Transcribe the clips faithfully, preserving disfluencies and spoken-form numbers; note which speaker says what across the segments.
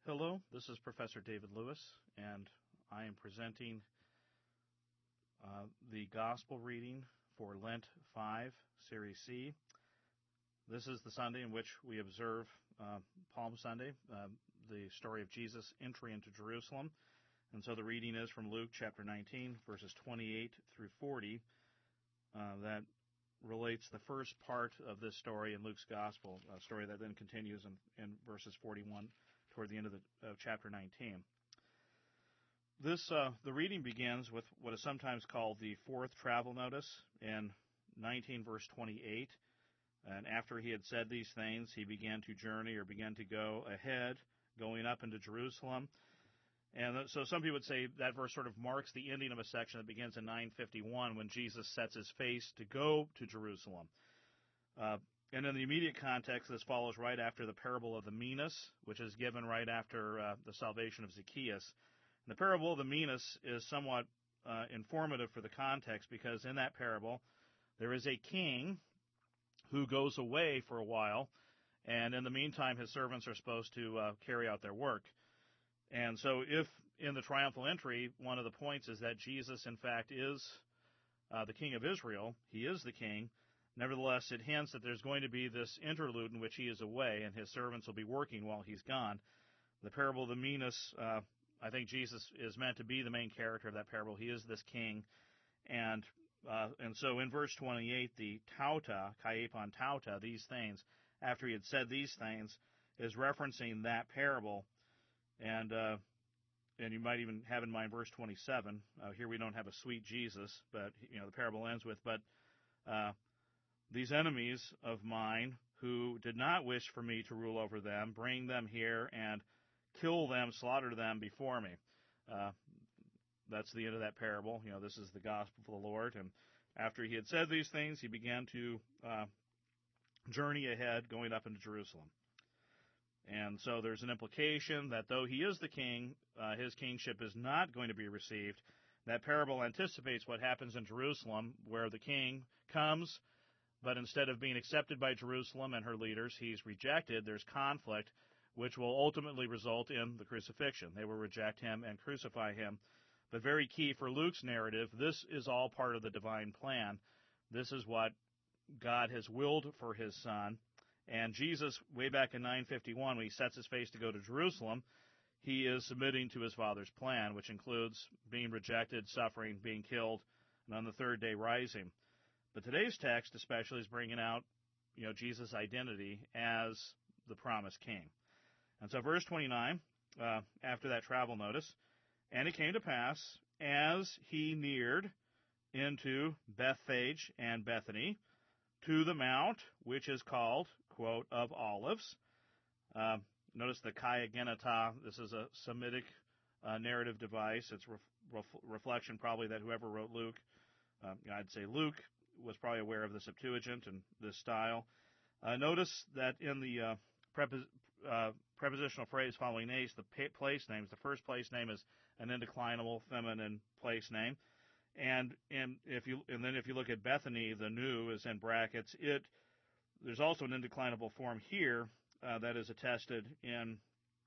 Speaker 1: Hello, this is Professor David Lewis, and I am presenting uh, the Gospel reading for Lent five, Series C. This is the Sunday in which we observe uh, Palm Sunday, uh, the story of Jesus' entry into Jerusalem. And so the reading is from Luke chapter nineteen, verses twenty-eight through forty, uh, that relates the first part of this story in Luke's Gospel, a story that then continues in, in verses forty-one toward the end of, the, of chapter nineteen. This uh, the reading begins with what is sometimes called the fourth travel notice in nineteen verse twenty-eight. And after he had said these things, he began to journey or began to go ahead, going up into Jerusalem. And so some people would say that verse sort of marks the ending of a section that begins in nine fifty-one when Jesus sets his face to go to Jerusalem. Uh, and in the immediate context, this follows right after the parable of the Minas, which is given right after uh, the salvation of Zacchaeus. And the parable of the Minas is somewhat uh, informative for the context because in that parable, there is a king who goes away for a while, and in the meantime, his servants are supposed to uh, carry out their work. And so if in the triumphal entry, one of the points is that Jesus, in fact, is uh, the king of Israel, he is the king, nevertheless, it hints that there's going to be this interlude in which he is away and his servants will be working while he's gone. The parable of the Minas, uh, I think Jesus is meant to be the main character of that parable. He is this king. And uh, and so in verse twenty-eight, the tauta, kaiepon tauta, these things, after he had said these things, is referencing that parable. And uh, and you might even have in mind verse twenty-seven. Uh, here we don't have a sweet Jesus, but you know the parable ends with, but uh, these enemies of mine who did not wish for me to rule over them, bring them here and kill them, slaughter them before me. Uh, that's the end of that parable. You know, this is the gospel of the Lord. And after he had said these things, he began to uh, journey ahead, going up into Jerusalem. And so there's an implication that though he is the king, uh, his kingship is not going to be received. That parable anticipates what happens in Jerusalem, where the king comes, but instead of being accepted by Jerusalem and her leaders, he's rejected. There's conflict, which will ultimately result in the crucifixion. They will reject him and crucify him. But very key for Luke's narrative, this is all part of the divine plan. This is what God has willed for his son. And Jesus, way back in nine fifty-one, when he sets his face to go to Jerusalem, he is submitting to his Father's plan, which includes being rejected, suffering, being killed, and on the third day rising. But today's text especially is bringing out, you know, Jesus' identity as the promised king. And so verse twenty-nine, uh, after that travel notice, and it came to pass, as he neared into Bethphage and Bethany, to the mount, which is called, quote, of Olives. Uh, notice the Kai Geneta. This is a Semitic uh, narrative device. It's ref- ref- reflection probably that whoever wrote Luke, uh, I'd say Luke, was probably aware of the Septuagint and this style. Uh, notice that in the uh, prepos- uh, prepositional phrase following ace, the pa- place names, the first place name is an indeclinable feminine place name. And and if you and then if you look at Bethany, the new is in brackets. It there's also an indeclinable form here uh, that is attested in,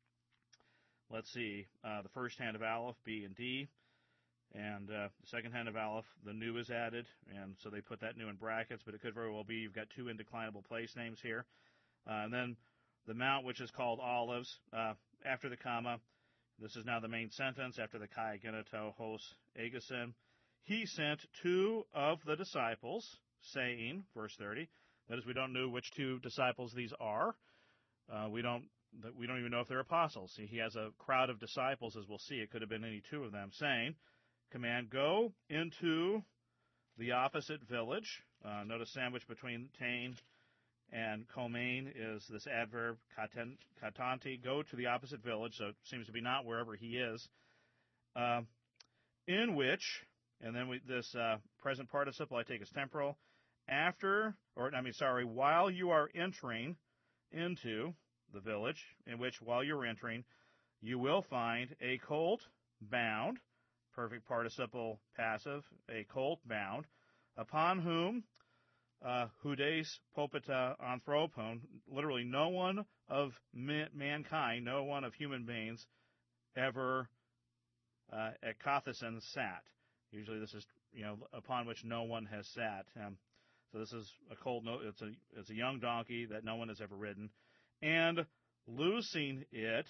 Speaker 1: let's see, uh, the first hand of Aleph, B and D, and uh, the second hand of Aleph, the new is added, and so they put that new in brackets. But it could very well be you've got two indeclinable place names here, uh, and then the mount, which is called Olives, uh, after the comma. This is now the main sentence after the Kai Geneto Hos Agasin. He sent two of the disciples, saying, verse thirty, that is, we don't know which two disciples these are. Uh, we don't we don't even know if they're apostles. He has a crowd of disciples, as we'll see. It could have been any two of them, saying, command, go into the opposite village. Uh, notice sandwich between tain and komain is this adverb, katanti, go to the opposite village, so it seems to be not wherever he is, uh, in which... And then we, this uh, present participle I take as temporal. After, or I mean, sorry, while you are entering into the village, in which while you're entering, you will find a colt bound, perfect participle passive, a colt bound, upon whom uh, hudes popeta anthropon, literally no one of ma- mankind, no one of human beings ever uh, at Kathasan sat. Usually this is, you know, upon which no one has sat. Um, so this is a colt, no, it's a, it's a young donkey that no one has ever ridden. And loosing it,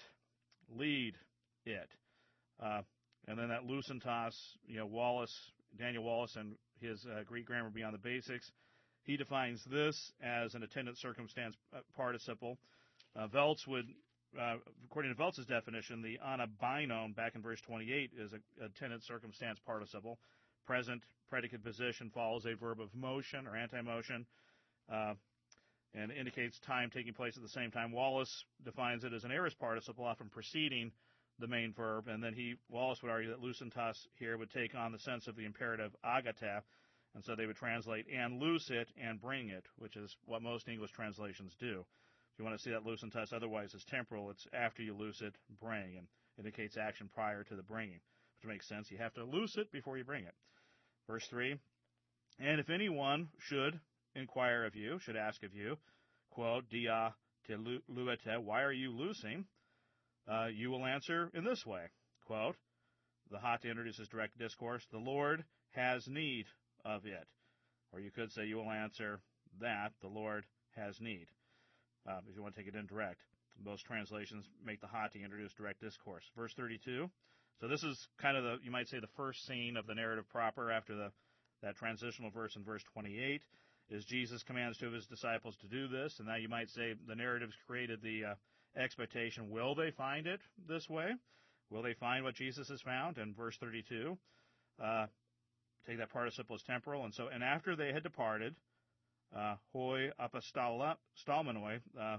Speaker 1: lead it. Uh, and then that lucentas, you know, Wallace, Daniel Wallace and his uh, Greek grammar beyond the basics, he defines this as an attendant circumstance participle. Uh, Veltz would, uh, according to Veltz's definition, the anabinon back in verse twenty-eight is a attendant circumstance participle. Present predicate position follows a verb of motion or anti-motion, uh, and indicates time taking place at the same time. Wallace defines it as an aorist participle, often preceding the main verb, and then he, Wallace would argue that lucentas here would take on the sense of the imperative agata, and so they would translate and loose it and bring it, which is what most English translations do. If you want to see that lucentas otherwise as temporal, it's after you loose it, bring, and indicates action prior to the bringing, which makes sense. You have to loose it before you bring it. Verse three, and if anyone should inquire of you, should ask of you, quote, dia te luete, why are you loosing? Uh, you will answer in this way, quote, the hata introduces direct discourse, the Lord has need of it. Or you could say you will answer that, the Lord has need, uh, if you want to take it indirect. Most translations make the hata introduce direct discourse. Verse thirty-two, so this is kind of the, you might say, the first scene of the narrative proper after the that transitional verse in verse twenty-eight, is Jesus commands two of his disciples to do this, and now you might say the narrative's created the uh, expectation, will they find it this way? Will they find what Jesus has found? And verse thirty-two, uh, take that participle as temporal, and so, and after they had departed, uh, hoi apostolmenoi, uh,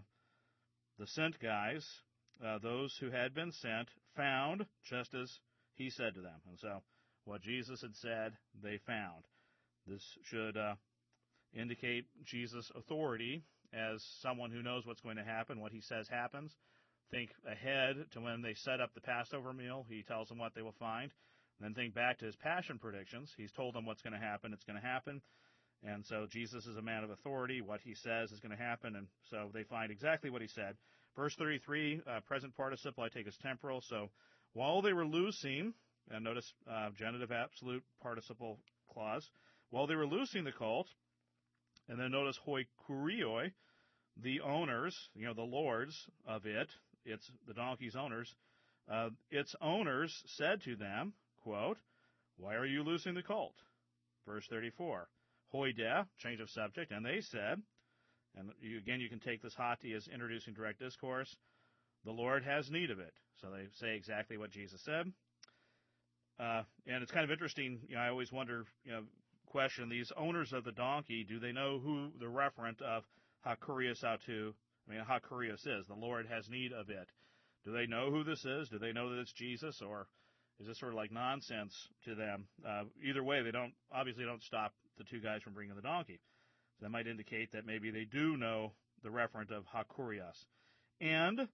Speaker 1: the sent guys, uh, those who had been sent, found just as he said to them. And so, what Jesus had said, they found. This should uh, indicate Jesus' authority as someone who knows what's going to happen, what he says happens. Think ahead to when they set up the Passover meal. He tells them what they will find. And then think back to his passion predictions. He's told them what's going to happen. It's going to happen. And so Jesus is a man of authority. What he says is going to happen. And so they find exactly what he said. Verse thirty-three, uh, present participle I take as temporal. So while they were loosing, and notice uh, genitive absolute participle clause, while they were loosing the colt, and then notice hoi kurioi, the owners, you know, the lords of it, it's the donkey's owners, uh, its owners said to them, quote, why are you loosing the colt? Verse thirty-four, hoi de, change of subject, and they said, and you, again you can take this hati as introducing direct discourse, the Lord has need of it. So they say exactly what Jesus said. Uh, and it's kind of interesting, you know, I always wonder, you know, question, these owners of the donkey, do they know who the referent of hakurios autou, I mean, hakurios is? The Lord has need of it. Do they know who this is? Do they know that it's Jesus, or is this sort of like nonsense to them? Uh, either way, they don't, obviously don't stop the two guys from bringing the donkey. So that might indicate that maybe they do know the referent of hakurios. And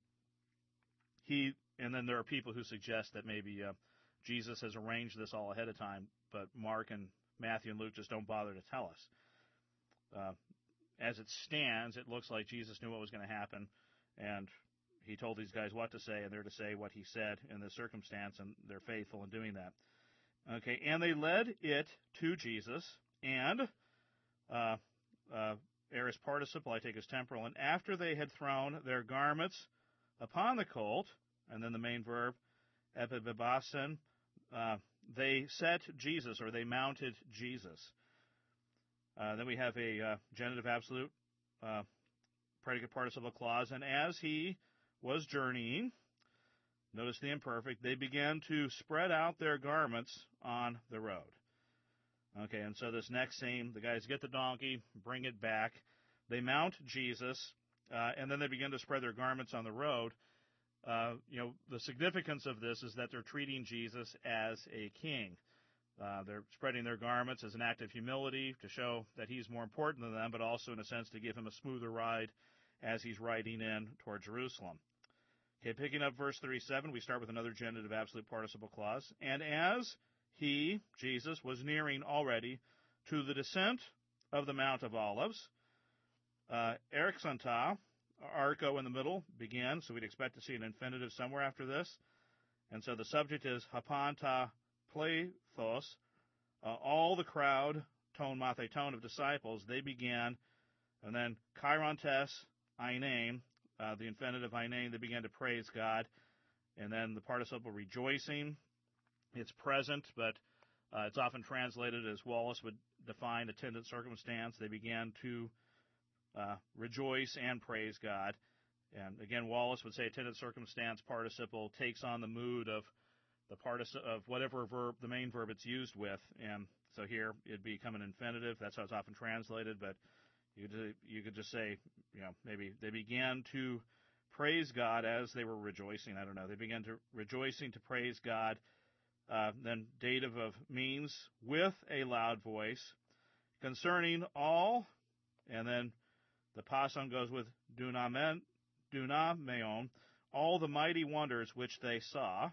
Speaker 1: he, and then there are people who suggest that maybe uh, Jesus has arranged this all ahead of time, but Mark and Matthew and Luke just don't bother to tell us. Uh, as it stands, it looks like Jesus knew what was going to happen, and he told these guys what to say, and they're to say what he said in this circumstance, and they're faithful in doing that. Okay, and they led it to Jesus, and uh, uh, aorist participle, I take as temporal, and after they had thrown their garments upon the colt, and then the main verb, epibibasen, uh, they set Jesus, or they mounted Jesus. Uh, then we have a uh, genitive absolute uh, predicate participle clause, and as he was journeying, notice the imperfect, they began to spread out their garments on the road. Okay, and so this next scene, the guys get the donkey, bring it back, they mount Jesus, uh, and then they begin to spread their garments on the road. Uh, you know, the significance of this is that they're treating Jesus as a king. Uh, they're spreading their garments as an act of humility to show that he's more important than them, but also in a sense to give him a smoother ride as he's riding in toward Jerusalem. Okay, picking up verse thirty-seven, we start with another genitive absolute participle clause. And as he, Jesus, was nearing already to the descent of the Mount of Olives. Uh, Erixanta, arco in the middle, begin, so we'd expect to see an infinitive somewhere after this. And so the subject is hapanta plethos. Uh, all the crowd, tone mathe tone of disciples, they began, and then chirontes einein, uh, the infinitive einein, they began to praise God. And then the participle rejoicing, it's present, but uh, it's often translated as Wallace would define attendant circumstance. They began to uh, rejoice and praise God. And again, Wallace would say attendant circumstance participle takes on the mood of the partic- of whatever verb, the main verb it's used with. And so here it'd become an infinitive. That's how it's often translated. But you could, you could just say, you know, maybe they began to praise God as they were rejoicing. I don't know. They began to rejoicing to praise God. Uh, then dative of means with a loud voice concerning all, and then the passon goes with dunamen, dunameon, all the mighty wonders which they saw.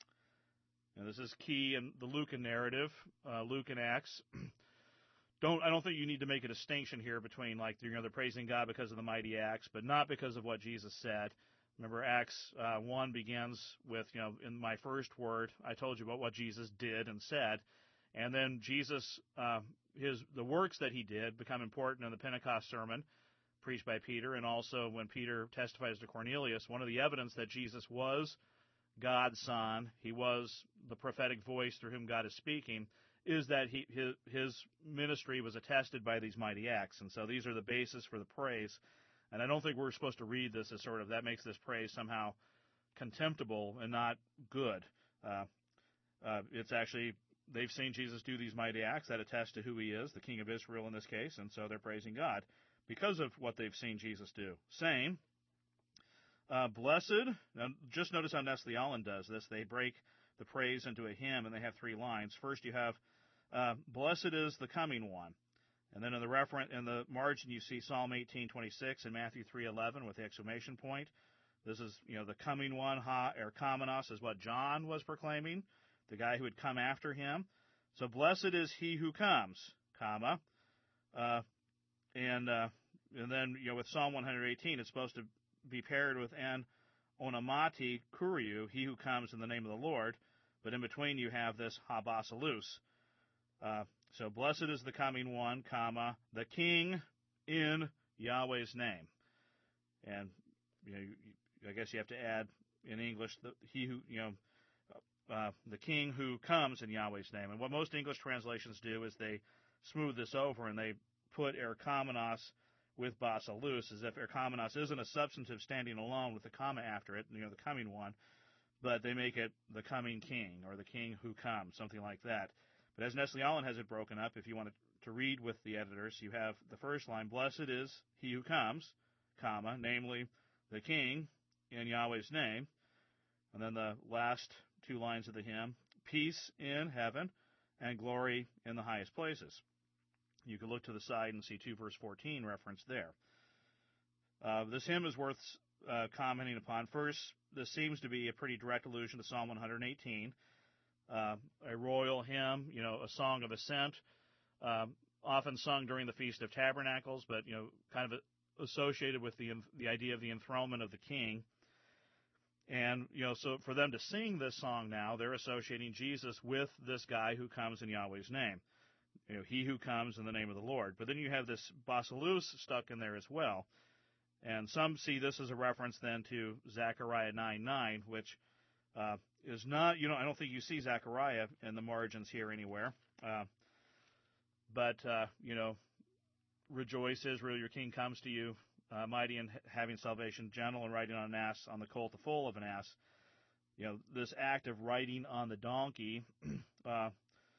Speaker 1: And this is key in the Lucan narrative, uh, Luke and Acts. Don't I don't think you need to make a distinction here between, like, you know, they're praising God because of the mighty acts, but not because of what Jesus said. Remember, Acts uh, one begins with, you know, in my first word, I told you about what Jesus did and said. And then Jesus, uh, his the works that he did become important in the Pentecost sermon preached by Peter, and also when Peter testifies to Cornelius, one of the evidence that Jesus was God's Son, he was the prophetic voice through whom God is speaking, is that he, his, his ministry was attested by these mighty acts. And so these are the basis for the praise. And I don't think we're supposed to read this as sort of, that makes this praise somehow contemptible and not good. Uh, uh, it's actually, they've seen Jesus do these mighty acts that attest to who he is, the King of Israel in this case, and so they're praising God because of what they've seen Jesus do. Saying, uh, blessed, now just notice how Nestle Aland does this. They break the praise into a hymn, and they have three lines. First you have, uh, blessed is the coming one. And then in the referent, in the margin, you see Psalm eighteen twenty-six and Matthew three eleven with the exclamation point. This is, you know, the coming one, ha, er kamenos, is what John was proclaiming, the guy who would come after him. So blessed is he who comes, comma, uh, and uh, and then, you know, with Psalm one eighteen, it's supposed to be paired with an onamati kuriou, he who comes in the name of the Lord. But in between, you have this ha basileus. Uh, so blessed is the coming one, comma, the king in Yahweh's name. And, you know, I guess you have to add in English, the, he who, you know, uh, the king who comes in Yahweh's name. And what most English translations do is they smooth this over and they put erkomenos with basileus, as if erkomenos isn't a substantive standing alone with the comma after it, you know, the coming one, but they make it the coming king or the king who comes, something like that. But as Nestle Aland has it broken up, if you want to read with the editors, you have the first line, blessed is he who comes, comma, namely the king in Yahweh's name. And then the last two lines of the hymn, peace in heaven and glory in the highest places. You can look to the side and see two verse fourteen referenced there. Uh, this hymn is worth uh, commenting upon. First, this seems to be a pretty direct allusion to Psalm one eighteen. Uh, a royal hymn, you know, a song of ascent, uh, often sung during the Feast of Tabernacles, but, you know, kind of associated with the the idea of the enthronement of the king. And, you know, so for them to sing this song now, they're associating Jesus with this guy who comes in Yahweh's name. You know, he who comes in the name of the Lord. But then you have this basileus stuck in there as well. And some see this as a reference then to Zechariah nine nine, which uh, is not, you know, I don't think you see Zechariah in the margins here anywhere. Uh, but, uh, you know, rejoice, Israel, your king comes to you, uh, mighty and having salvation, gentle and riding on an ass, on the colt, the foal of an ass. You know, this act of riding on the donkey, uh,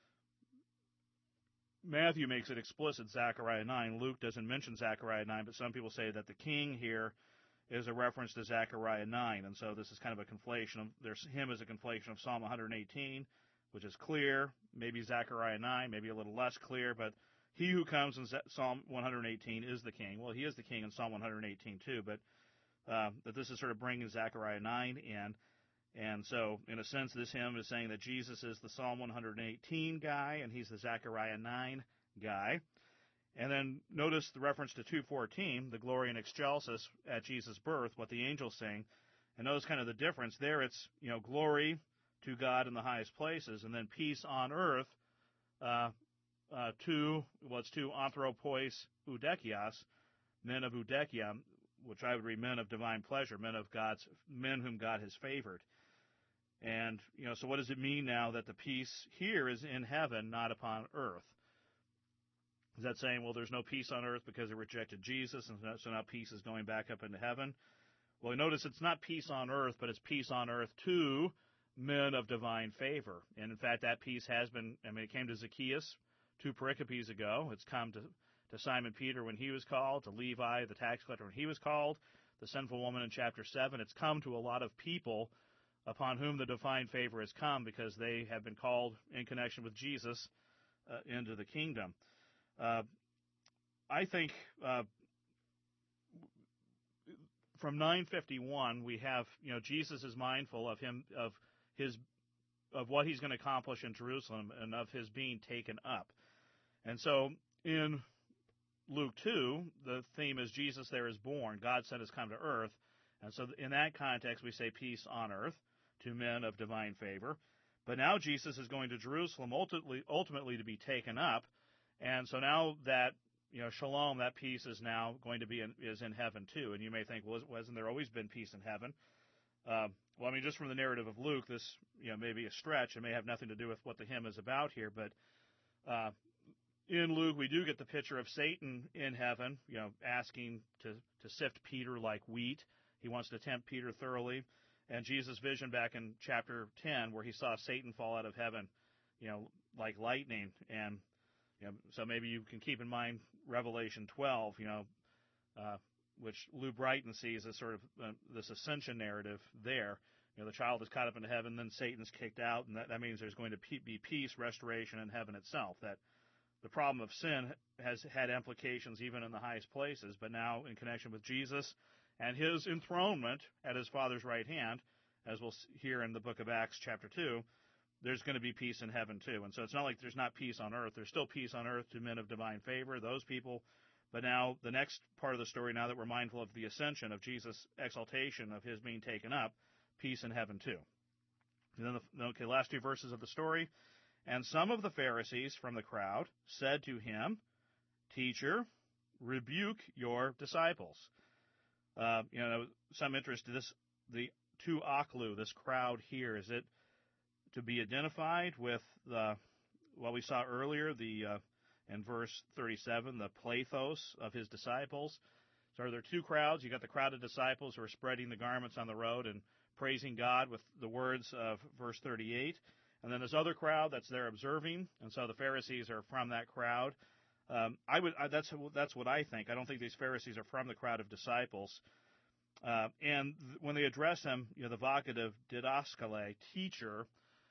Speaker 1: Matthew makes it explicit, Zechariah nine. Luke doesn't mention Zechariah nine, but some people say that the king here is a reference to Zechariah nine. And so this is kind of a conflation of, there's him as a conflation of Psalm one eighteen, which is clear, maybe Zechariah nine, maybe a little less clear, but he who comes in Psalm one eighteen is the king. Well, he is the king in Psalm one eighteen too, but uh, that this is sort of bringing Zechariah nine in. And so, in a sense, this hymn is saying that Jesus is the Psalm one eighteen guy, and he's the Zechariah nine guy. And then notice the reference to two fourteen, the Gloria in Excelsis at Jesus' birth, what the angels sing. And notice kind of the difference. There it's, you know, glory to God in the highest places, and then peace on earth uh, uh, to, what's to anthropois eudekias, men of eudekia, which I would read men of divine pleasure, men of God's, men whom God has favored. And, you know, so what does it mean now that the peace here is in heaven, not upon earth? Is that saying, well, there's no peace on earth because it rejected Jesus, and so now peace is going back up into heaven? Well, notice it's not peace on earth, but it's peace on earth to men of divine favor. And in fact, that peace has been, I mean, it came to Zacchaeus two pericopes ago. It's come to, to Simon Peter when he was called, to Levi, the tax collector, when he was called, the sinful woman in chapter seven. It's come to a lot of people upon whom the divine favor has come because they have been called in connection with Jesus uh, into the kingdom. Uh, I think uh, from nine fifty-one we have, you know, Jesus is mindful of him, of his, of what he's going to accomplish in Jerusalem and of his being taken up. And so in Luke two, the theme is Jesus there is born. God sent has come to earth. And so in that context, we say peace on earth to men of divine favor. But now Jesus is going to Jerusalem ultimately, ultimately to be taken up. And so now that, you know, shalom, that peace is now going to be in, is in heaven too. And you may think, well, hasn't there always been peace in heaven? Uh, well, I mean, just from the narrative of Luke, this, you know, may be a stretch. It may have nothing to do with what the hymn is about here. But uh, in Luke, we do get the picture of Satan in heaven, you know, asking to, to sift Peter like wheat. He wants to tempt Peter thoroughly. And Jesus' vision back in chapter ten, where he saw Satan fall out of heaven, you know, like lightning. And you know, so maybe you can keep in mind Revelation twelve, you know, uh, which Lou Brighton sees as sort of uh, this ascension narrative there. You know, the child is caught up into heaven, then Satan's kicked out, and that, that means there's going to be peace, restoration in heaven itself. That the problem of sin has had implications even in the highest places, but now in connection with Jesus and his enthronement at his Father's right hand, as we'll hear in the book of Acts chapter two, there's going to be peace in heaven too. And so it's not like there's not peace on earth. There's still peace on earth to men of divine favor, those people. But now the next part of the story, now that we're mindful of the ascension, of Jesus' exaltation, of his being taken up, peace in heaven too. And then the okay, last two verses of the story. And some of the Pharisees from the crowd said to him, "Teacher, rebuke your disciples." Uh, you know, some interest in this, the tu aklu, this crowd here. Is it to be identified with the, what we saw earlier, the uh, in verse thirty-seven, the plethos of his disciples? So are there two crowds? You got the crowd of disciples who are spreading the garments on the road and praising God with the words of verse thirty-eight. And then this other crowd that's there observing, and so the Pharisees are from that crowd. Um, I would I, that's that's what I think. I don't think these Pharisees are from the crowd of disciples. Uh, and th- when they address him, you know, the vocative didaskale, teacher.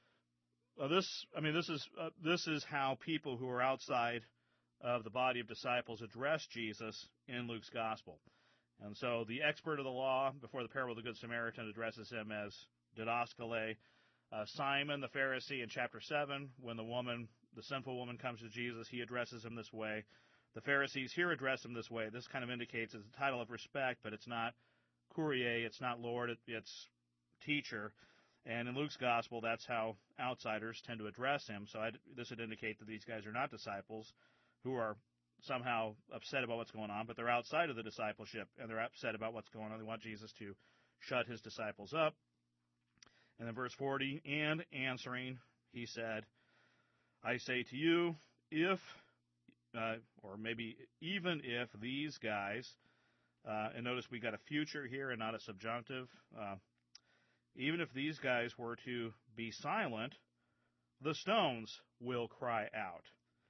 Speaker 1: Uh, this, I mean, this is uh, this is how people who are outside of the body of disciples address Jesus in Luke's gospel. And so the expert of the law before the parable of the Good Samaritan addresses him as didaskale. Uh, Simon, the Pharisee, in chapter seven, when the woman, the sinful woman, comes to Jesus, he addresses him this way. The Pharisees here address him this way. This kind of indicates it's a title of respect, but it's not Kyrie, it's not Lord, it, it's teacher. And in Luke's gospel, that's how outsiders tend to address him. So I'd, this would indicate that these guys are not disciples who are somehow upset about what's going on, but they're outside of the discipleship, and they're upset about what's going on. They want Jesus to shut his disciples up. And then verse forty, and answering, he said, I say to you, if, uh, or maybe even if these guys, uh, and notice we got a future here and not a subjunctive, uh, even if these guys were to be silent, the stones will cry out.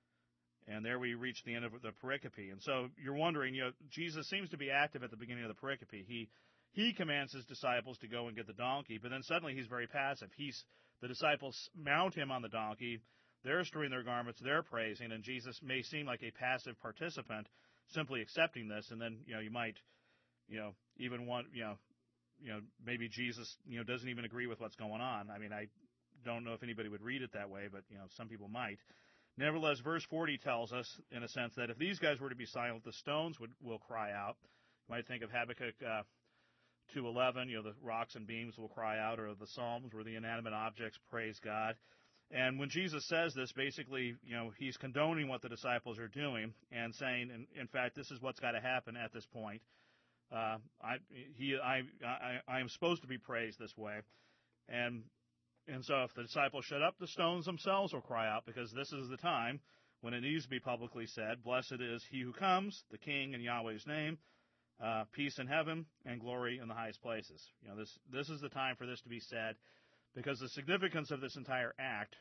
Speaker 1: And there we reach the end of the pericope. And so you're wondering, you know, Jesus seems to be active at the beginning of the pericope. He He commands his disciples to go and get the donkey, but then suddenly he's very passive. He's the disciples mount him on the donkey. They're stirring their garments. They're praising, and Jesus may seem like a passive participant, simply accepting this. And then, you know, you might, you know, even want, you know, you know, maybe Jesus, you know, doesn't even agree with what's going on. I mean, I don't know if anybody would read it that way, but you know, some people might. Nevertheless, verse forty tells us, in a sense, that if these guys were to be silent, the stones would will cry out. You might think of Habakkuk uh, two eleven, you know, the rocks and beams will cry out, or the Psalms where the inanimate objects praise God. And when Jesus says this, basically, you know, he's condoning what the disciples are doing and saying, in, in fact, this is what's got to happen at this point. Uh, I, he, I, I, I am supposed to be praised this way. And And so if the disciples shut up, the stones themselves will cry out, because this is the time when it needs to be publicly said, blessed is he who comes, the King in Yahweh's name, uh, peace in heaven and glory in the highest places. You know, this this is the time for this to be said, because the significance of this entire act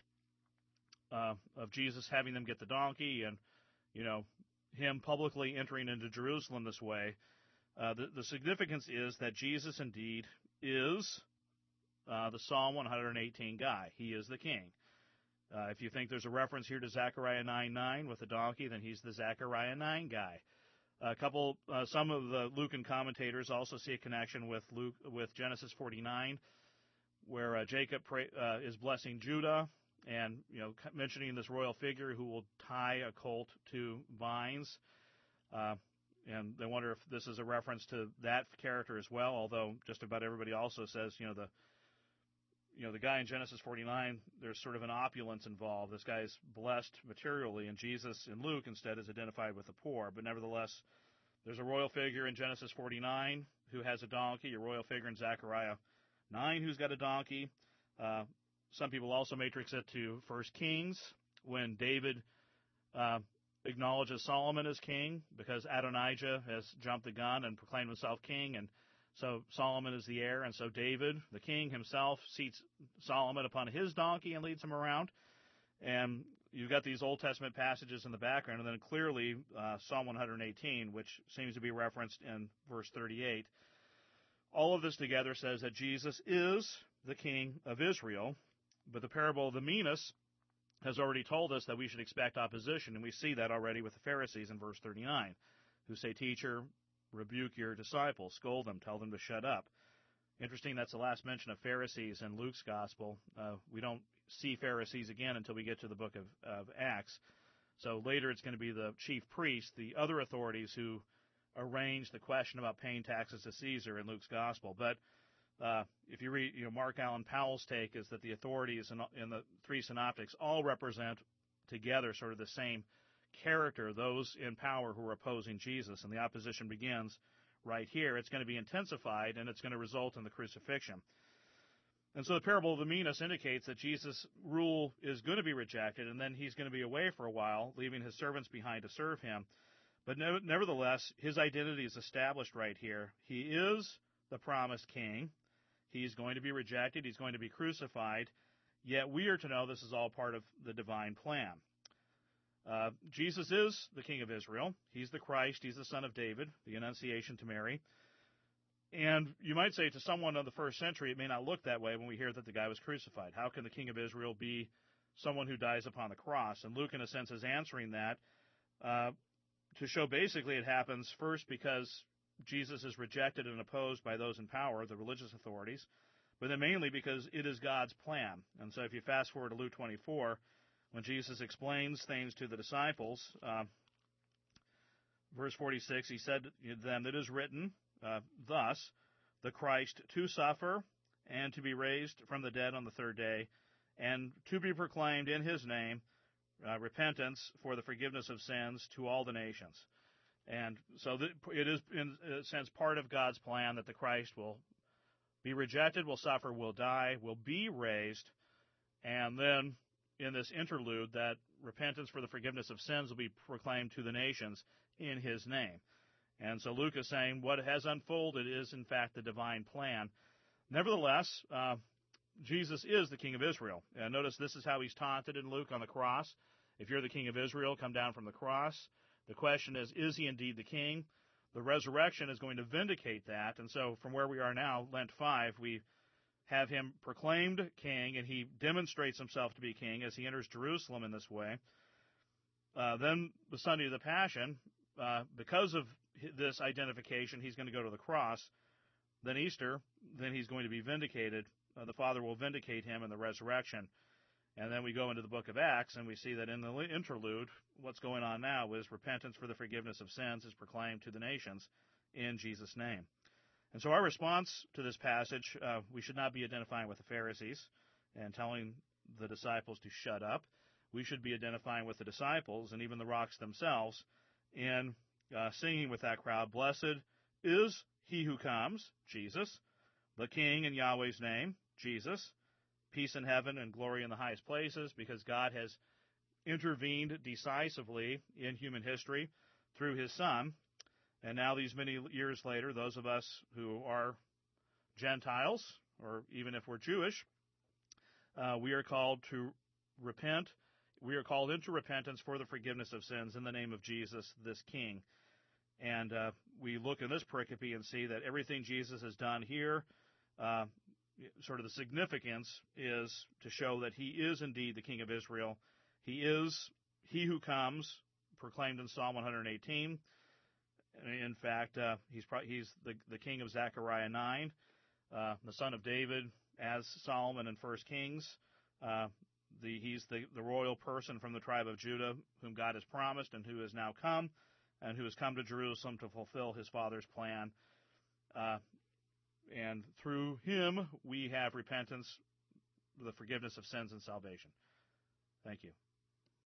Speaker 1: uh, of Jesus having them get the donkey and, you know, him publicly entering into Jerusalem this way, uh, the, the significance is that Jesus indeed is Uh, the Psalm one eighteen guy. He is the king. Uh, if you think there's a reference here to Zechariah nine nine with the donkey, then he's the Zechariah nine guy. A couple, uh, some of the Lucan commentators also see a connection with Luke, with Genesis forty-nine, where uh, Jacob pray, uh, is blessing Judah, and you know, mentioning this royal figure who will tie a colt to vines. Uh, and they wonder if this is a reference to that character as well. Although just about everybody also says, you know, the You know, the guy in Genesis forty-nine, there's sort of an opulence involved. This guy is blessed materially, and Jesus in Luke instead is identified with the poor. But nevertheless, there's a royal figure in Genesis forty-nine who has a donkey, a royal figure in Zechariah nine who's got a donkey. Uh, some people also matrix it to First Kings, when David uh, acknowledges Solomon as king, because Adonijah has jumped the gun and proclaimed himself king, and so Solomon is the heir, and so David, the king himself, seats Solomon upon his donkey and leads him around. And you've got these Old Testament passages in the background, and then clearly uh, Psalm one eighteen, which seems to be referenced in verse thirty-eight. All of this together says that Jesus is the King of Israel, but the parable of the minas has already told us that we should expect opposition, and we see that already with the Pharisees in verse thirty-nine, who say, Teacher, rebuke your disciples, scold them, tell them to shut up. Interesting, that's the last mention of Pharisees in Luke's gospel. Uh, we don't see Pharisees again until we get to the book of, of Acts. So later it's going to be the chief priests, the other authorities who arrange the question about paying taxes to Caesar in Luke's gospel. But uh, if you read, you know, Mark Allen Powell's take is that the authorities in, in the three synoptics all represent together sort of the same character, those in power who are opposing Jesus, and the opposition begins right here. It's going to be intensified, and it's going to result in the crucifixion. And so the parable of the minas indicates that Jesus' rule is going to be rejected, and then he's going to be away for a while, leaving his servants behind to serve him. But ne- nevertheless, his identity is established right here. He is the promised king. He's going to be rejected. He's going to be crucified. Yet we are to know this is all part of the divine plan. Uh, Jesus is the King of Israel. He's the Christ. He's the Son of David, the Annunciation to Mary. And you might say to someone of the first century, it may not look that way when we hear that the guy was crucified. How can the King of Israel be someone who dies upon the cross? And Luke, in a sense, is answering that uh, to show basically it happens first because Jesus is rejected and opposed by those in power, the religious authorities, but then mainly because it is God's plan. And so if you fast forward to Luke twenty-four, when Jesus explains things to the disciples, uh, verse forty-six, he said to them, it is written uh, thus, the Christ to suffer and to be raised from the dead on the third day, and to be proclaimed in his name uh, repentance for the forgiveness of sins to all the nations. And so th- it is, in a sense, part of God's plan that the Christ will be rejected, will suffer, will die, will be raised, and then in this interlude that repentance for the forgiveness of sins will be proclaimed to the nations in his name. And so Luke is saying what has unfolded is, in fact, the divine plan. Nevertheless, uh, Jesus is the King of Israel. And notice this is how he's taunted in Luke on the cross. If you're the King of Israel, come down from the cross. The question is, is he indeed the King? The resurrection is going to vindicate that. And so from where we are now, Lent five, we have him proclaimed king, and he demonstrates himself to be king as he enters Jerusalem in this way. Uh, then the Sunday of the Passion, uh, because of this identification, he's going to go to the cross. Then Easter, then he's going to be vindicated. Uh, the Father will vindicate him in the resurrection. And then we go into the book of Acts, and we see that in the interlude, what's going on now is repentance for the forgiveness of sins is proclaimed to the nations in Jesus' name. And so our response to this passage, uh, we should not be identifying with the Pharisees and telling the disciples to shut up. We should be identifying with the disciples and even the rocks themselves and uh, singing with that crowd, "Blessed is he who comes," Jesus, "the King in Yahweh's name," Jesus, "peace in heaven and glory in the highest places," because God has intervened decisively in human history through his Son. And now these many years later, those of us who are Gentiles, or even if we're Jewish, uh, we are called to repent. We are called into repentance for the forgiveness of sins in the name of Jesus, this King. And uh, we look in this pericope and see that everything Jesus has done here, uh, sort of the significance is to show that he is indeed the King of Israel. He is he who comes, proclaimed in Psalm one eighteen. In fact, uh, he's pro- he's the, the King of Zechariah nine, uh, the son of David, as Solomon in First Kings. Uh, the, he's the, the royal person from the tribe of Judah whom God has promised and who has now come, and who has come to Jerusalem to fulfill his Father's plan. Uh, and through him, we have repentance, the forgiveness of sins, and salvation. Thank you.